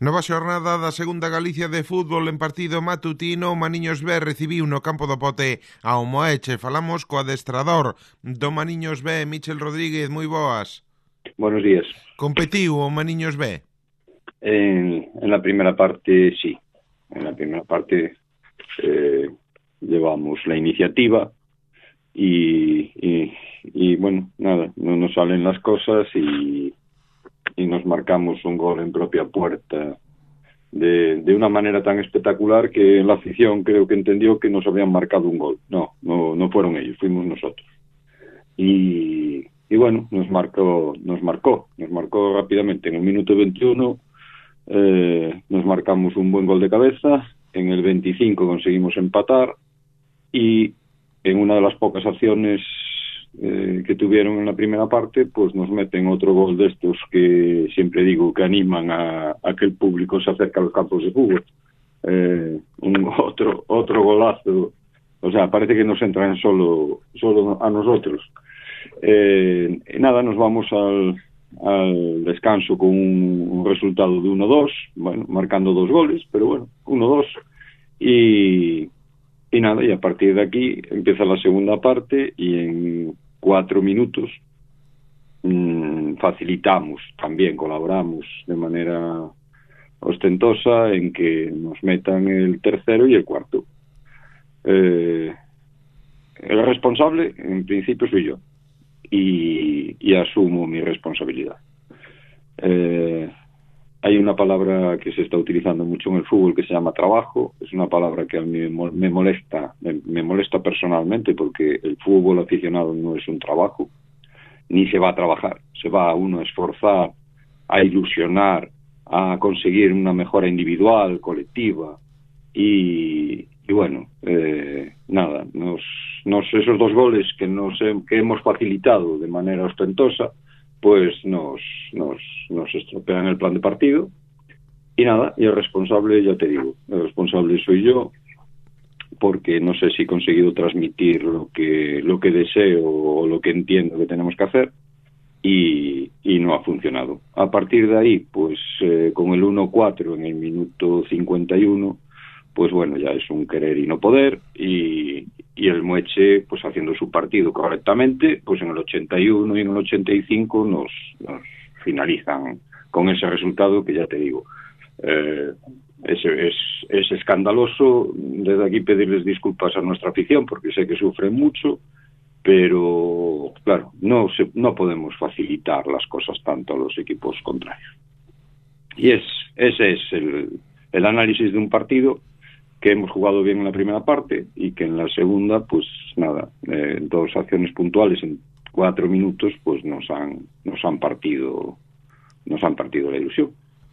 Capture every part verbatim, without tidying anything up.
Nova xornada da Segunda Galicia de fútbol en partido matutino. O Maniños B recibiu no campo do Pote ao Moeche. Falamos co adestrador do Maniños B, Michel Rodríguez. Moi boas. Buenos días. Competiu o Maniños B? En, en la primera parte, sí. En la primera parte eh, llevamos la iniciativa y, y, y, bueno, nada, no nos salen las cosas y, y nos marcamos un gol en propia puerta de, de una manera tan espectacular que la afición creo que entendió que nos habían marcado un gol. No, no, no fueron ellos, fuimos nosotros. Y, y bueno, nos marcó, nos marcó, nos marcó rápidamente. En el minuto veintiuno eh, nos marcamos un buen gol de cabeza, en el veinticinco conseguimos empatar y en una de las pocas acciones eh, que tuvieron en la primera parte, pues nos meten otro gol de estos que siempre digo que animan a, a que el público se acerque a los campos de fútbol. Eh, un, otro, otro golazo, o sea, parece que nos entran solo, solo a nosotros. Eh, y nada, nos vamos al, al descanso con un, un resultado de uno dos, bueno, marcando dos goles, pero bueno, uno dos, y, y nada, y a partir de aquí empieza la segunda parte y en cuatro minutos mmm, facilitamos, también colaboramos de manera ostentosa en que nos metan el tercero y el cuarto. Eh, el responsable, en principio, soy yo. Y, y asumo mi responsabilidad. Eh, hay una palabra que se está utilizando mucho en el fútbol que se llama trabajo. Es una palabra que a mí me molesta, me, me molesta personalmente, porque el fútbol aficionado no es un trabajo, ni se va a trabajar. Se va a uno a esforzar, a ilusionar, a conseguir una mejora individual, colectiva, y, y bueno, eh, nada, nos, nos, esos dos goles que, nos, que hemos facilitado de manera ostentosa, pues nos, nos, nos estropean el plan de partido, y nada, y el responsable, ya te digo, el responsable soy yo, porque no sé si he conseguido transmitir lo que, lo que deseo o lo que entiendo que tenemos que hacer, y, y no ha funcionado. A partir de ahí, pues eh, con el uno cuatro en el minuto cincuenta y uno, pues bueno, ya es un querer y no poder, y, y el Moeche, pues haciendo su partido correctamente, pues en el ochenta y uno y en el ochenta y cinco nos, nos finalizan con ese resultado que ya te digo. Eh, es, es, es escandaloso. Desde aquí pedirles disculpas a nuestra afición, porque sé que sufren mucho, pero claro, no, se, no podemos facilitar las cosas tanto a los equipos contrarios. Y es ese es el, el análisis de un partido que hemos jugado bien en la primera parte y que en la segunda, pues nada, eh, dos acciones puntuales en cuatro minutos, pues nos han nos han partido nos han partido la ilusión.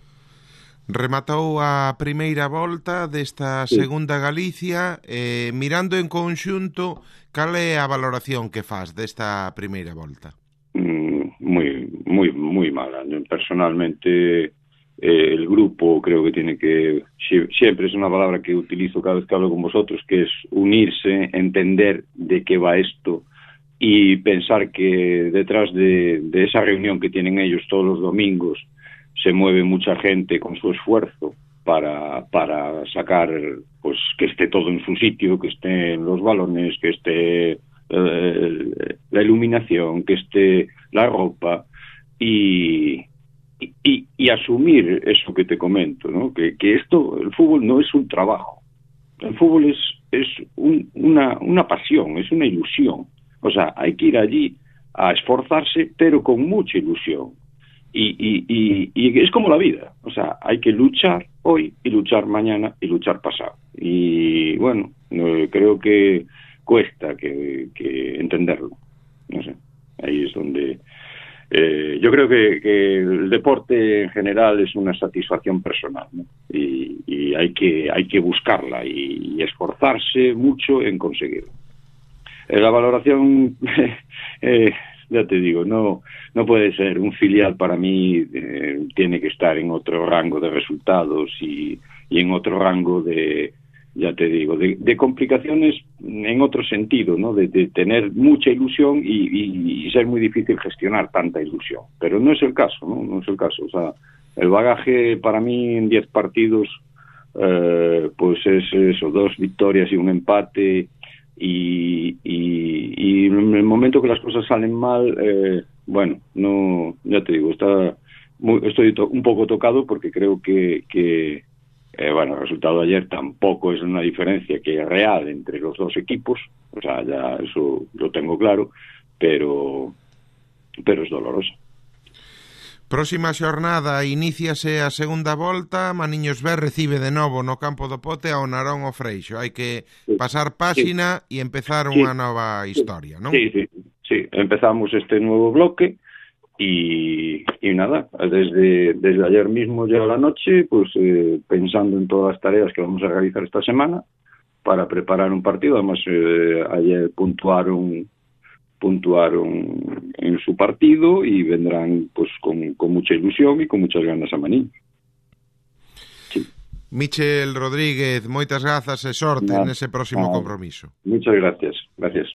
Rematou a primeira volta desta sí. Segunda Galicia. Eh, mirando en conxunto, cal é a valoración que faz desta primeira volta? Mm, muy, muy, muy mala. Personalmente, eh, el grupo creo que tiene que, siempre es una palabra que utilizo cada vez que hablo con vosotros, que es unirse, entender de qué va esto y pensar que detrás de, de esa reunión que tienen ellos todos los domingos se mueve mucha gente con su esfuerzo para, para sacar, pues que esté todo en su sitio, que estén los balones, que esté eh, la iluminación, que esté la ropa, y, y, y asumir eso que te comento, ¿no? Que, que esto, el fútbol no es un trabajo, el fútbol es, es un, una, una pasión, es una ilusión. O sea, hay que ir allí a esforzarse, pero con mucha ilusión. Y, y, y, y es como la vida, o sea, hay que luchar hoy y luchar mañana y luchar pasado. Y bueno, eh, creo que cuesta que, que entenderlo, no sé, ahí es donde eh, yo creo que, que el deporte en general es una satisfacción personal, ¿no? y, y hay que hay que buscarla y, y esforzarse mucho en conseguirlo. Eh, la valoración eh, ya te digo, no no puede ser. Un filial para mí eh, tiene que estar en otro rango de resultados y, y en otro rango de, ya te digo, de, de complicaciones en otro sentido, ¿no? De, de tener mucha ilusión y, y, y ser muy difícil gestionar tanta ilusión. Pero no es el caso, ¿no? No es el caso. O sea, el bagaje para mí en diez partidos, eh, pues es eso, dos victorias y un empate, y, y, y en el momento que las cosas salen mal, eh, bueno, no, ya te digo, está muy, estoy to- un poco tocado porque creo que, que eh, bueno, el resultado de ayer tampoco es una diferencia que es real entre los dos equipos, o sea, ya eso lo tengo claro, pero, pero es doloroso. Próxima xornada iníciase a segunda volta, Maniños B recibe de novo no campo do Pote ao Narón o Freixo. Hai que pasar páxina e empezar unha Sí, nova historia, non? sí, sí, sí. Empezamos este nuevo bloque y, y nada, desde, desde ayer mismo ya a la noche, pues eh, pensando en todas las tareas que vamos a realizar esta semana para preparar un partido. Además, eh, ayer puntuaron puntuaron en su partido y vendrán pues con, con mucha ilusión y con muchas ganas a Maniños. Sí. Michel Rodríguez, moitas grazas e sorte Nada, nese próximo nada. compromiso. Muchas gracias, gracias.